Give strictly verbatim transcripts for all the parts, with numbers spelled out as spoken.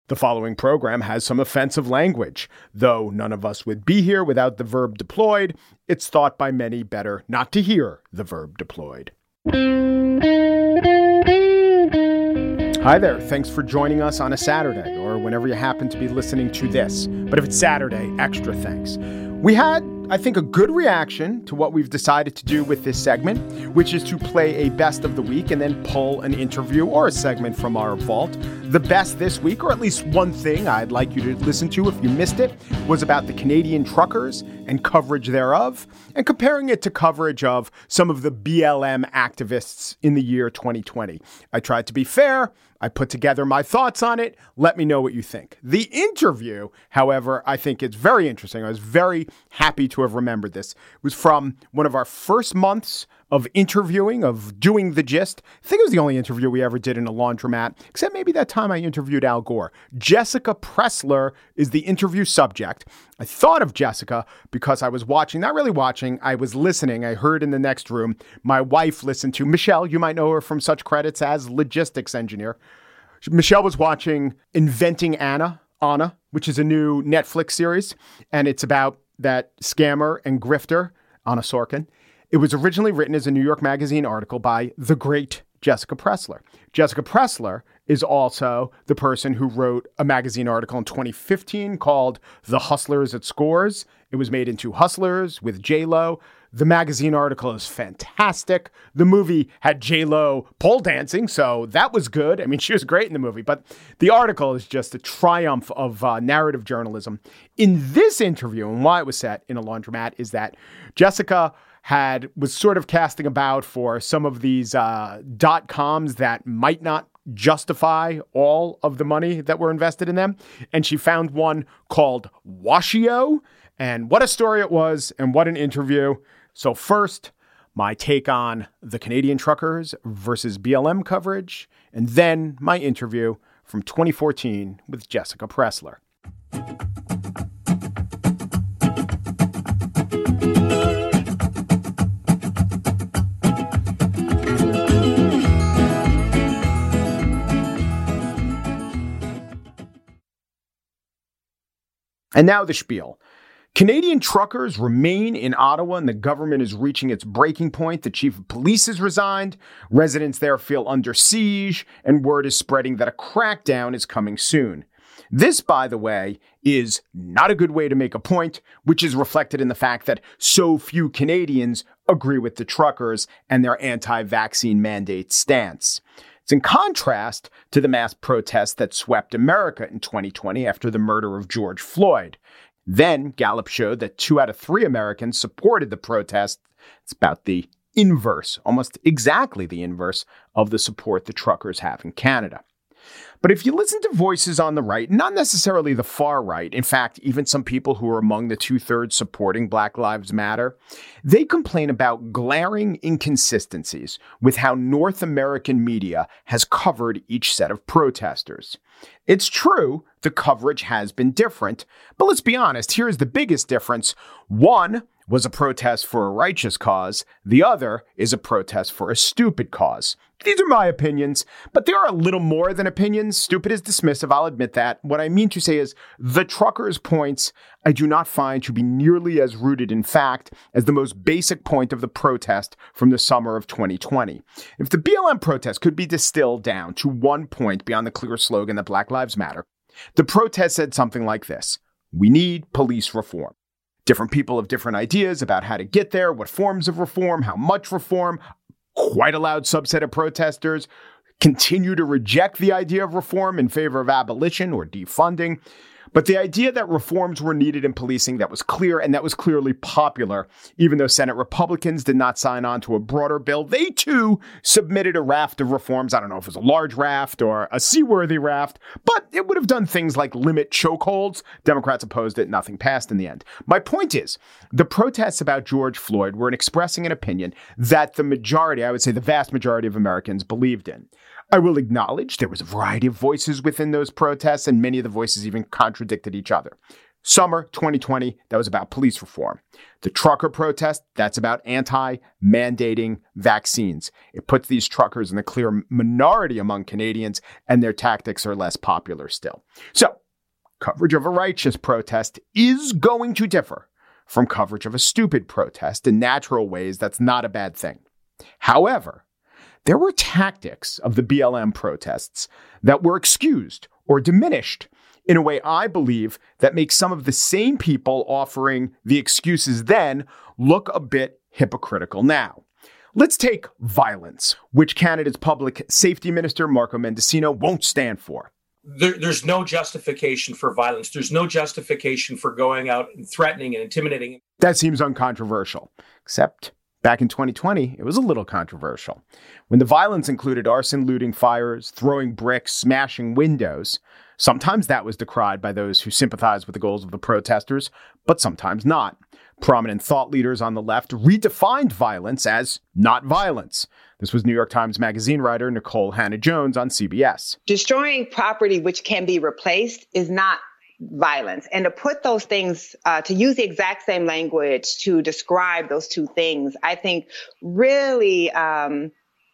The following program has some offensive language. Though none of us would be here without the verb deployed, it's thought by many better not to hear the verb deployed. Hi there. Thanks for joining us on a Saturday or whenever you happen to be listening to this. But if it's Saturday, extra thanks. We had, I think, a good reaction to what we've decided to do with this segment, which is to play a best of the week and then pull an interview or a segment from our vault. The best this week, or at least one thing I'd like you to listen to if you missed it, was about the Canadian truckers and coverage thereof, and comparing it to coverage of some of the B L M activists in the year twenty twenty. I tried to be fair. I put together my thoughts on it. Let me know what you think. The interview, however, I think it's very interesting. I was very happy to have remembered this. It was from one of our first months of interviewing, of doing The Gist. I think it was the only interview we ever did in a laundromat, except maybe that time I interviewed Al Gore. Jessica Pressler is the interview subject. I thought of Jessica because I was watching, not really watching, I was listening. I heard in the next room, my wife listened to Michelle. You might know her from such credits as logistics engineer. Michelle was watching Inventing Anna, Anna, which is a new Netflix series, and it's about that scammer and grifter, Anna Sorkin. It was originally written as a New York Magazine article by the great Jessica Pressler. Jessica Pressler is also the person who wrote a magazine article in twenty fifteen called The Hustlers at Scores. It was made into Hustlers with J-Lo. The magazine article is fantastic. The movie had J-Lo pole dancing, so that was good. I mean, she was great in the movie, but the article is just a triumph of uh, narrative journalism. In this interview, and why it was set in a laundromat, is that Jessica had was sort of casting about for some of these uh, dot coms that might not justify all of the money that were invested in them. And she found one called Washio. And what a story it was, and what an interview. So first, my take on the Canadian truckers versus B L M coverage, and then my interview from twenty fourteen with Jessica Pressler. And now the spiel. Canadian truckers remain in Ottawa and the government is reaching its breaking point. The chief of police has resigned. Residents there feel under siege, and word is spreading that a crackdown is coming soon. This, by the way, is not a good way to make a point, which is reflected in the fact that so few Canadians agree with the truckers and their anti-vaccine mandate stance. It's in contrast to the mass protests that swept America in twenty twenty after the murder of George Floyd. Then Gallup showed that two out of three Americans supported the protest. It's about the inverse, almost exactly the inverse of the support the truckers have in Canada. But if you listen to voices on the right, not necessarily the far right, in fact, even some people who are among the two-thirds supporting Black Lives Matter, they complain about glaring inconsistencies with how North American media has covered each set of protesters. It's true, the coverage has been different, but let's be honest, here's the biggest difference. One was a protest for a righteous cause. The other is a protest for a stupid cause. These are my opinions, but they are a little more than opinions. Stupid is dismissive, I'll admit that. What I mean to say is the truckers' points I do not find to be nearly as rooted in fact as the most basic point of the protest from the summer of twenty twenty. If the B L M protest could be distilled down to one point beyond the clear slogan that Black Lives Matter, the protest said something like this: we need police reform. Different people have different ideas about how to get there, what forms of reform, how much reform. Quite a loud subset of protesters continue to reject the idea of reform in favor of abolition or defunding. But the idea that reforms were needed in policing, that was clear, and that was clearly popular. Even though Senate Republicans did not sign on to a broader bill, they too submitted a raft of reforms. I don't know if it was a large raft or a seaworthy raft, but it would have done things like limit chokeholds. Democrats opposed it. Nothing passed in the end. My point is, the protests about George Floyd were expressing an opinion that the majority, I would say the vast majority of Americans believed in. I will acknowledge there was a variety of voices within those protests, and many of the voices even contradicted each other. Summer twenty twenty, that was about police reform. The trucker protest, that's about anti-mandating vaccines. It puts these truckers in the clear minority among Canadians, and their tactics are less popular still. So, coverage of a righteous protest is going to differ from coverage of a stupid protest. In natural ways, that's not a bad thing. However, there were tactics of the B L M protests that were excused or diminished in a way I believe that makes some of the same people offering the excuses then look a bit hypocritical now. Let's take violence, which Canada's public safety minister, Marco Mendicino, won't stand for. There, there's no justification for violence. There's no justification for going out and threatening and intimidating. That seems uncontroversial, except back in twenty twenty, it was a little controversial. When the violence included arson, looting, fires, throwing bricks, smashing windows, sometimes that was decried by those who sympathized with the goals of the protesters, but sometimes not. Prominent thought leaders on the left redefined violence as not violence. This was New York Times Magazine writer Nicole Hannah-Jones on C B S. Destroying property which can be replaced is not violence. And to put those things, uh, to use the exact same language to describe those two things, I think really um,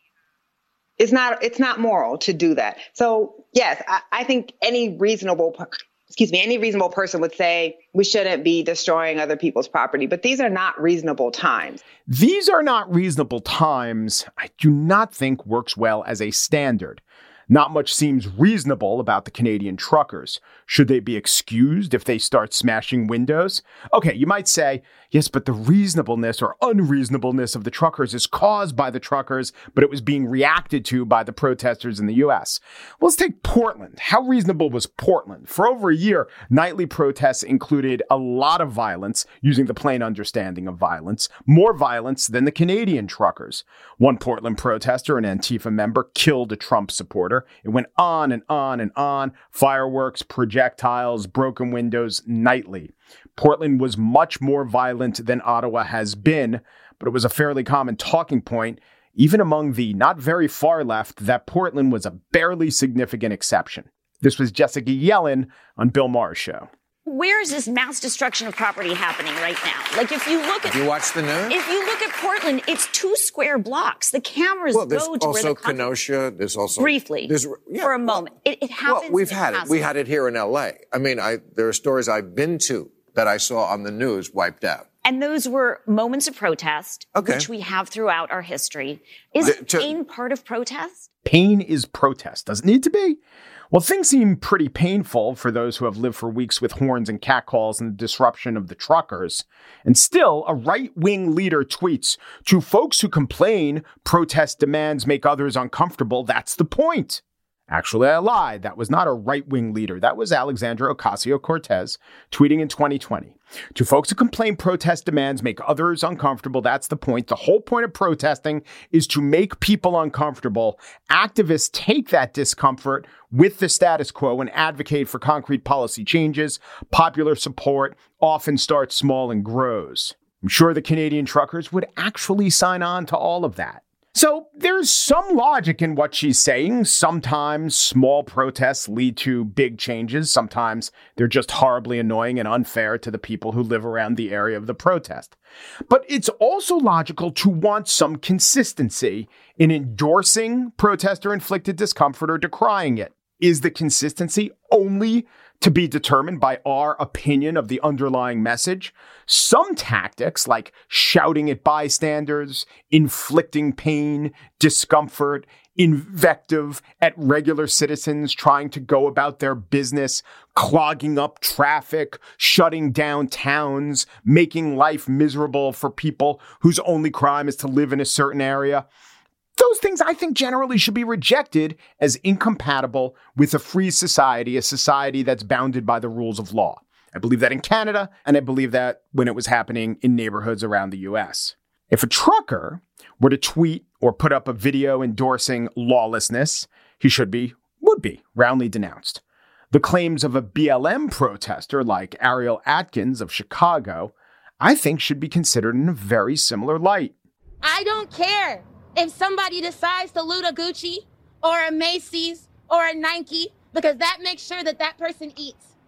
is not, it's not moral to do that. So yes, I, I think any reasonable, excuse me, any reasonable person would say we shouldn't be destroying other people's property, but these are not reasonable times. These are not reasonable times, I do not think works well as a standard. Not much seems reasonable about the Canadian truckers. Should they be excused if they start smashing windows? Okay, you might say, yes, but the reasonableness or unreasonableness of the truckers is caused by the truckers, but it was being reacted to by the protesters in the U S. Well, let's take Portland. How reasonable was Portland? For over a year, nightly protests included a lot of violence, using the plain understanding of violence, more violence than the Canadian truckers. One Portland protester, an Antifa member, killed a Trump supporter. It went on and on and on. Fireworks, projectiles, broken windows nightly. Portland was much more violent than Ottawa has been, but it was a fairly common talking point, even among the not very far left, that Portland was a barely significant exception. This was Jessica Yellen on Bill Maher's show. Where is this mass destruction of property happening right now? Like, if you look at... Have you watched the news? If you look at Portland, it's two square blocks. The cameras well, there's go to also where the... Kenosha. There's also... Briefly, there's, yeah, for a moment. It, it happens... Well, we've it had it. We had it here in L A. I mean, I, there are stories I've been to that I saw on the news wiped out. And those were moments of protest, okay. which we have throughout our history. Is the, to, pain part of protest? Pain is protest. Does it need to be? Well, things seem pretty painful for those who have lived for weeks with horns and catcalls and the disruption of the truckers. And still, a right-wing leader tweets, to folks who complain protest demands make others uncomfortable, that's the point. Actually, I lied. That was not a right-wing leader. That was Alexandra Ocasio-Cortez tweeting in twenty twenty. To folks who complain protest demands make others uncomfortable, that's the point. The whole point of protesting is to make people uncomfortable. Activists take that discomfort with the status quo and advocate for concrete policy changes. Popular support often starts small and grows. I'm sure the Canadian truckers would actually sign on to all of that. So there's some logic in what she's saying. Sometimes small protests lead to big changes. Sometimes they're just horribly annoying and unfair to the people who live around the area of the protest. But it's also logical to want some consistency in endorsing protester-inflicted discomfort or decrying it. Is the consistency only to be determined by our opinion of the underlying message? Some tactics, like shouting at bystanders, inflicting pain, discomfort, invective at regular citizens trying to go about their business, clogging up traffic, shutting down towns, making life miserable for people whose only crime is to live in a certain area. Those things I think generally should be rejected as incompatible with a free society, a society that's bounded by the rules of law. I believe that in Canada, and I believe that when it was happening in neighborhoods around the U S. If a trucker were to tweet or put up a video endorsing lawlessness, he should be, would be, roundly denounced. The claims of a B L M protester like Ariel Atkins of Chicago, I think should be considered in a very similar light. I don't care if somebody decides to loot a Gucci or a Macy's or a Nike, because that makes sure that that person eats.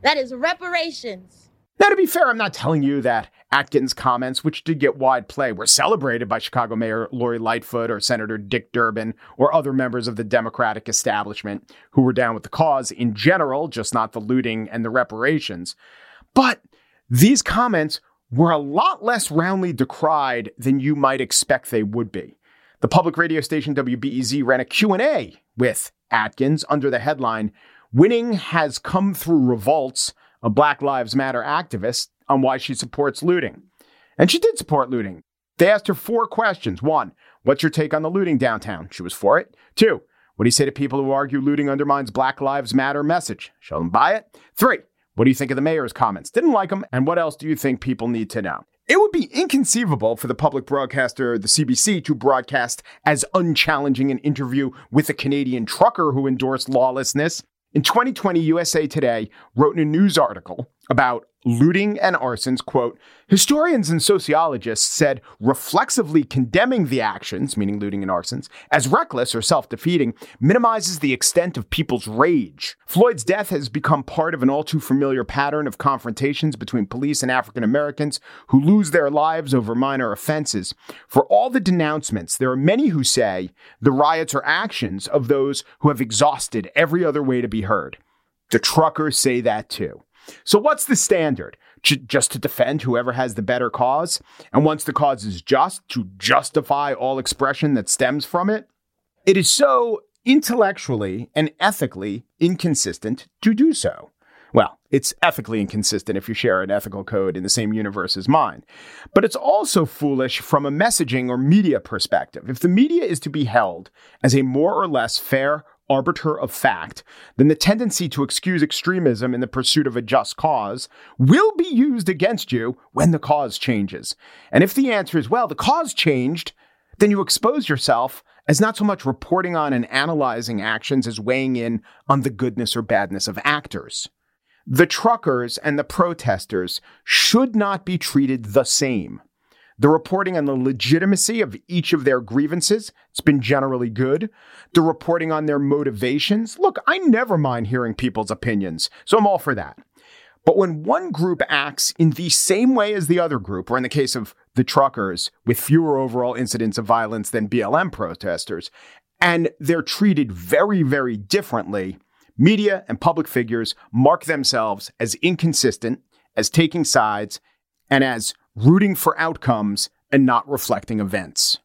That is reparations. Now, to be fair, I'm not telling you that Atkins' comments, which did get wide play, were celebrated by Chicago Mayor Lori Lightfoot or Senator Dick Durbin or other members of the Democratic establishment who were down with the cause in general, just not the looting and the reparations. But these comments were a lot less roundly decried than you might expect they would be. The public radio station W B E Z ran a Q and A with Atkins under the headline, "Winning has come through revolts," a Black Lives Matter activist, on why she supports looting. And she did support looting. They asked her four questions. One, what's your take on the looting downtown? She was for it. Two, what do you say to people who argue looting undermines Black Lives Matter message? She'll them buy it. Three, what do you think of the mayor's comments? Didn't like them. And what else do you think people need to know? It would be inconceivable for the public broadcaster, the C B C, to broadcast as unchallenging an interview with a Canadian trucker who endorsed lawlessness. In twenty twenty, U S A Today wrote in a news article about looting and arsons, quote, historians and sociologists said reflexively condemning the actions, meaning looting and arsons, as reckless or self-defeating minimizes the extent of people's rage. Floyd's death has become part of an all too familiar pattern of confrontations between police and African Americans who lose their lives over minor offenses. For all the denouncements, there are many who say the riots are actions of those who have exhausted every other way to be heard. The truckers say that too. So what's the standard? J- just to defend whoever has the better cause? And once the cause is just, to justify all expression that stems from it? It is so intellectually and ethically inconsistent to do so. Well, it's ethically inconsistent if you share an ethical code in the same universe as mine. But it's also foolish from a messaging or media perspective. If the media is to be held as a more or less fair arbiter of fact, then the tendency to excuse extremism in the pursuit of a just cause will be used against you when the cause changes. And if the answer is, well, the cause changed, then you expose yourself as not so much reporting on and analyzing actions as weighing in on the goodness or badness of actors. The truckers and the protesters should not be treated the same. The reporting on the legitimacy of each of their grievances, it's been generally good. The reporting on their motivations, look, I never mind hearing people's opinions, so I'm all for that. But when one group acts in the same way as the other group, or in the case of the truckers, with fewer overall incidents of violence than B L M protesters, and they're treated very, very differently, media and public figures mark themselves as inconsistent, as taking sides, and as rooting for outcomes and not reflecting events.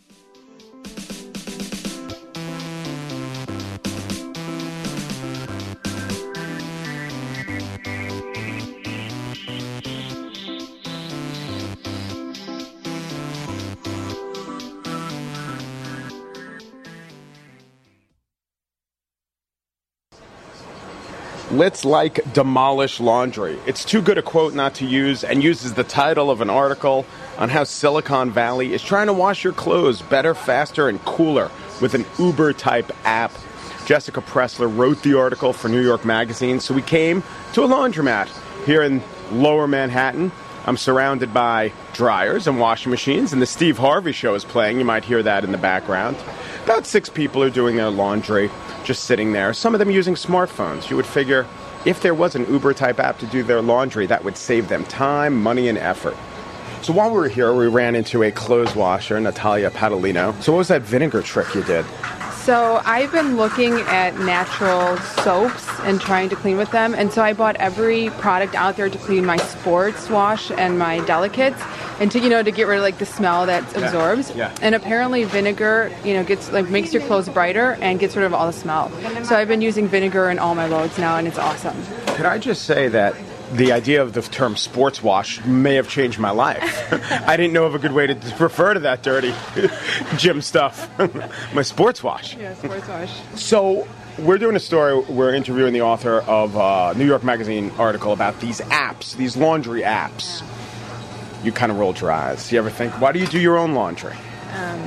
Let's like demolish laundry. It's too good a quote not to use, and uses the title of an article on how Silicon Valley is trying to wash your clothes better, faster, and cooler with an Uber-type app. Jessica Pressler wrote the article for New York Magazine, so we came to a laundromat here in Lower Manhattan. I'm surrounded by dryers and washing machines, and the Steve Harvey Show is playing. You might hear that in the background. About six people are doing their laundry, just sitting there, some of them using smartphones. You would figure if there was an Uber-type app to do their laundry, that would save them time, money, and effort. So while we were here, we ran into a clothes washer, Natalia Padalino. So what was that vinegar trick you did? So I've been looking at natural soaps and trying to clean with them. And so I bought every product out there to clean my sports wash and my delicates, and to, you know, to get rid of like the smell that absorbs. Yeah. Yeah. And apparently vinegar, you know, gets like makes your clothes brighter and gets rid of all the smell. So I've been using vinegar in all my loads now, and it's awesome. Could I just say that the idea of the term sports wash may have changed my life. I didn't know of a good way to refer to that dirty gym stuff. My sports wash. Yeah, sports wash. So we're doing a story. We're interviewing the author of a New York Magazine article about these apps, these laundry apps. You kind of rolled your eyes. You ever think, why do you do your own laundry? Um,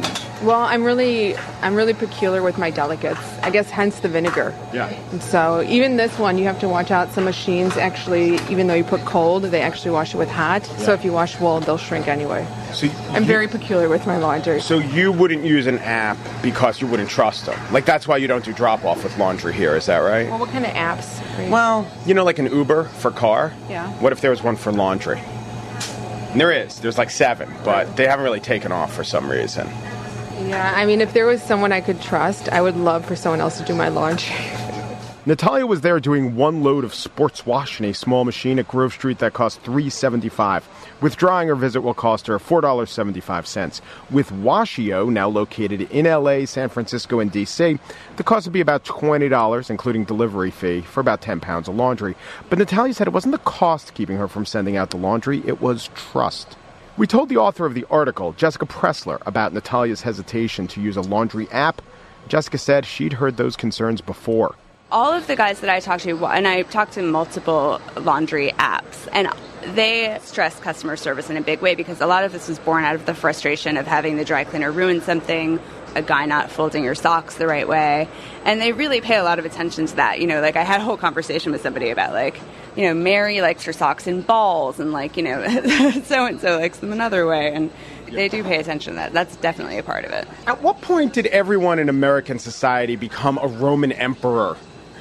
Well, I'm really, I'm really peculiar with my delicates. I guess hence the vinegar. Yeah. And so even this one, you have to watch out. Some machines actually, even though you put cold, they actually wash it with hot. Yeah. So if you wash wool, they'll shrink anyway. So I'm you, very peculiar with my laundry. So you wouldn't use an app because you wouldn't trust them. Like that's why you don't do drop off with laundry here. Is that right? Well, what kind of apps? Well, you know, like an Uber for car. Yeah. What if there was one for laundry? And there is. There's like seven, but they haven't really taken off for some reason. Yeah, I mean, if there was someone I could trust, I would love for someone else to do my laundry. Natalia was there doing one load of sports wash in a small machine at Grove Street that cost three dollars and seventy-five cents. Withdrawing her visit will cost her four dollars and seventy-five cents. With Washio, now located in L A, San Francisco, and D C, the cost would be about twenty dollars, including delivery fee, for about ten pounds of laundry. But Natalia said it wasn't the cost keeping her from sending out the laundry, it was trust. We told the author of the article, Jessica Pressler, about Natalia's hesitation to use a laundry app. Jessica said she'd heard those concerns before. All of the guys that I talked to, and I talked to multiple laundry apps, and they stress customer service in a big way because a lot of this was born out of the frustration of having the dry cleaner ruin something, a guy not folding your socks the right way, and they really pay a lot of attention to that. You know, like I had a whole conversation with somebody about like, you know, Mary likes her socks in balls, and like, you know, so-and-so likes them another way, and they do pay attention to that. That's definitely a part of it. At what point did everyone in American society become a Roman emperor?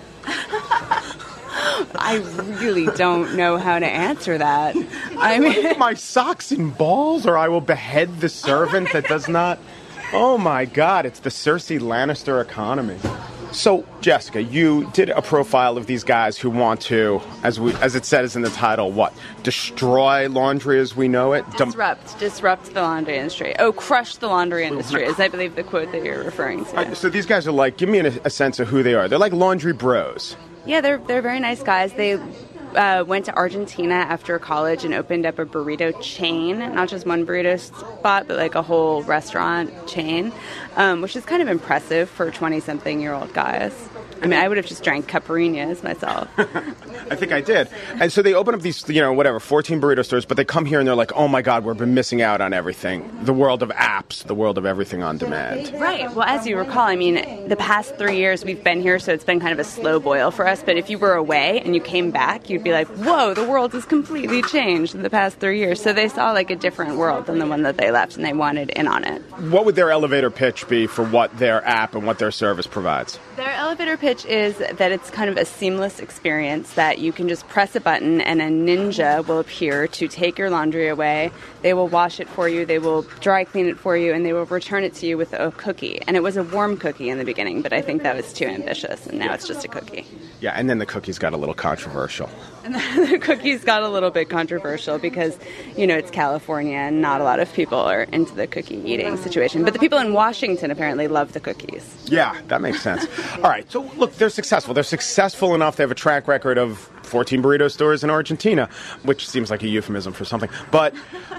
I really don't know how to answer that. I mean, my socks in balls, or I will behead the servant that does not. Oh my God! It's the Cersei Lannister economy. So, Jessica, you did a profile of these guys who want to, as we, as it says in the title, what? Destroy laundry as we know it? Disrupt. Disrupt the laundry industry. Oh, crush the laundry industry is, I believe, the quote that you're referring to. Right, so these guys are like, give me a, a sense of who they are. They're like laundry bros. Yeah, they're they're very nice guys. They uh, went to Argentina after college and opened up a burrito chain, not just one burrito spot, but like a whole restaurant chain, um, which is kind of impressive for twenty-something-year-old guys. I mean, I would have just drank caipirinhas myself. I think I did. And so they open up these, you know, whatever, fourteen burrito stores, but they come here and they're like, oh my God, we've been missing out on everything. The world of apps, the world of everything on demand. Right. Well, as you recall, I mean, the past three years we've been here, so it's been kind of a slow boil for us. But if you were away and you came back, you'd be like, whoa, the world has completely changed in the past three years. So they saw like a different world than the one that they left, and they wanted in on it. What would their elevator pitch be for what their app and what their service provides? Their elevator pitch is that it's kind of a seamless experience, that you can just press a button and a ninja will appear to take your laundry away. They will wash it for you, they will dry clean it for you, and they will return it to you with a cookie. And it was a warm cookie in the beginning, but I think that was too ambitious, and now it's just a cookie. Yeah, and then the cookies got a little controversial. And the cookies got a little bit controversial because, you know, it's California and not a lot of people are into the cookie eating situation. But the people in Washington apparently love the cookies. Yeah, that makes sense. All right, so look, they're successful. They're successful enough. They have a track record of fourteen burrito stores in Argentina, which seems like a euphemism for something. But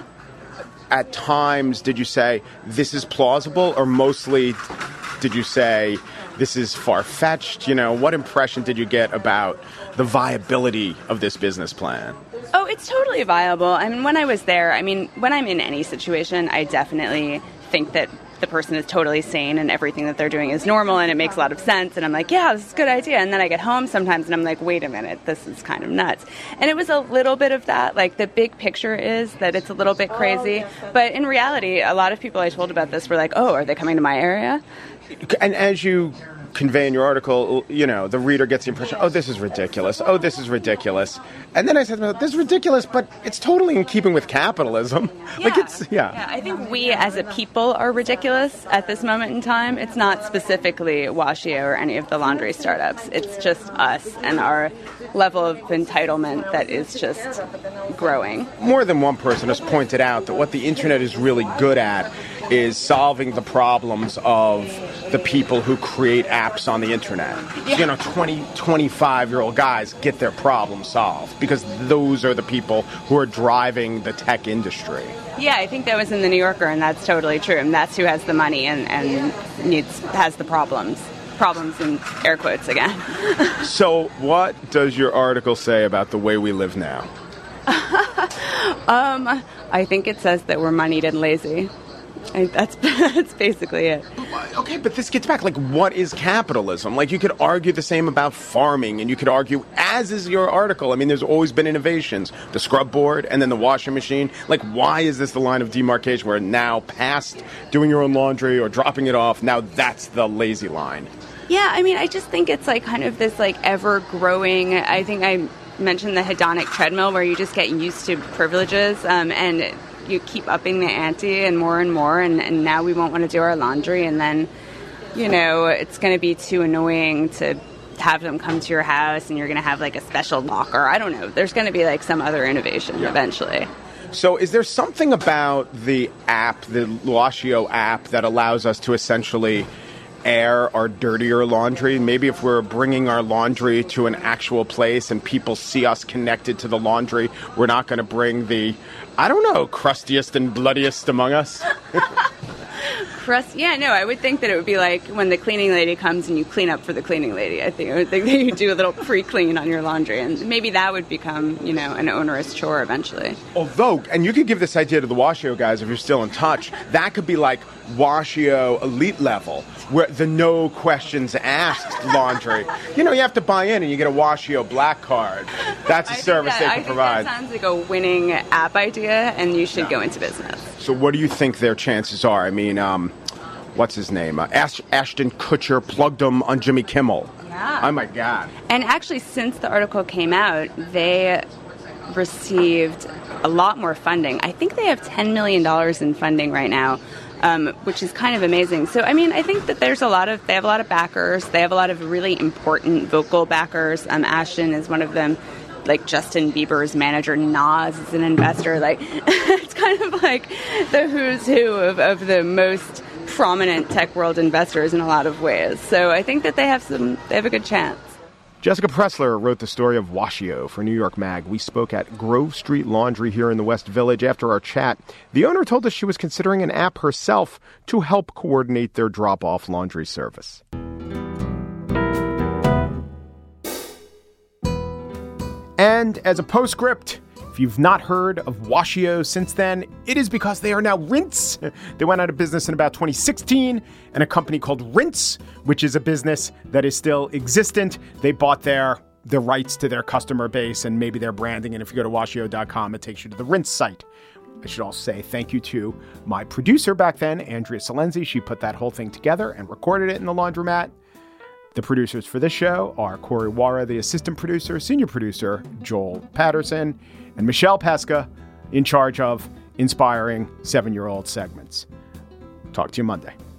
at times, did you say, this is plausible, or mostly did you say, this is far-fetched? You know, what impression did you get about the viability of this business plan? Oh, it's totally viable. I mean, when I was there, I mean, when I'm in any situation, I definitely think that the person is totally sane and everything that they're doing is normal and it makes a lot of sense. And I'm like, yeah, this is a good idea. And then I get home sometimes and I'm like, wait a minute, this is kind of nuts. And it was a little bit of that. Like, the big picture is that it's a little bit crazy. But in reality, a lot of people I told about this were like, oh, are they coming to my area? And as you convey in your article, you know, the reader gets the impression, oh, this is ridiculous. Oh, this is ridiculous. And then I said, this is ridiculous, but it's totally in keeping with capitalism. Yeah. Like it's, yeah. yeah. I think we as a people are ridiculous at this moment in time. It's not specifically Washio or any of the laundry startups. It's just us and our level of entitlement that is just growing. More than one person has pointed out that what the internet is really good at is solving the problems of the people who create apps on the internet. Yeah. You know, twenty, twenty-five-year-old guys get their problem solved because those are the people who are driving the tech industry. Yeah, I think that was in the New Yorker, and that's totally true. And that's who has the money and, and needs has the problems. Problems in air quotes again. So what does your article say about the way we live now? um, I think it says that we're moneyed and lazy. I, that's that's basically it. Okay, but this gets back, like, what is capitalism? Like, you could argue the same about farming, and you could argue, as is your article, I mean, there's always been innovations. The scrub board and then the washing machine. Like, why is this the line of demarcation where now past doing your own laundry or dropping it off, now that's the lazy line? Yeah, I mean, I just think it's like kind of this like ever-growing, I think I mentioned the hedonic treadmill where you just get used to privileges um, and you keep upping the ante and more and more, and, and now we won't want to do our laundry, and then, you know, it's going to be too annoying to have them come to your house, and you're going to have, like, a special locker. I don't know. There's going to be, like, some other innovation yeah. eventually. So is there something about the app, the Washio app, that allows us to essentially air our dirtier laundry? Maybe if we're bringing our laundry to an actual place and people see us connected to the laundry, we're not going to bring the, I don't know, crustiest and bloodiest among us? Crust? Yeah, no, I would think that it would be like when the cleaning lady comes and you clean up for the cleaning lady. I think I would think that you do a little pre-clean on your laundry, and maybe that would become, you know, an onerous chore eventually. Although, and you could give this idea to the Washio guys if you're still in touch, that could be like Washio elite level, where the no questions asked laundry. You know, you have to buy in and you get a Washio black card. That's a I service that, they can I provide. That sounds like a winning app idea, and you should yeah. go into business. So what do you think their chances are? I mean, um, what's his name? Uh, Ash- Ashton Kutcher plugged them on Jimmy Kimmel. Yeah. Oh, my God. And actually, since the article came out, they received a lot more funding. I think they have ten million dollars in funding right now, um, which is kind of amazing. So, I mean, I think that there's a lot of, they have a lot of backers. They have a lot of really important vocal backers. Um, Ashton is one of them. Like Justin Bieber's manager, Nas, is an investor. Like, it's kind of like the who's who of, of the most prominent tech world investors in a lot of ways. So I think that they have some, they have a good chance. Jessica Pressler wrote the story of Washio for New York Mag. We spoke at Grove Street Laundry here in the West Village. After our chat, the owner told us she was considering an app herself to help coordinate their drop-off laundry service. And as a postscript, if you've not heard of Washio since then, it is because they are now Rinse. They went out of business in about twenty sixteen, and a company called Rinse, which is a business that is still existent. They bought their the rights to their customer base and maybe their branding. And if you go to washio dot com, it takes you to the Rinse site. I should also say thank you to my producer back then, Andrea Salenzi. She put that whole thing together and recorded it in the laundromat. The producers for this show are Corey Wara, the assistant producer, senior producer, Joel Patterson, and Michelle Pesca, in charge of inspiring seven-year-old segments. Talk to you Monday.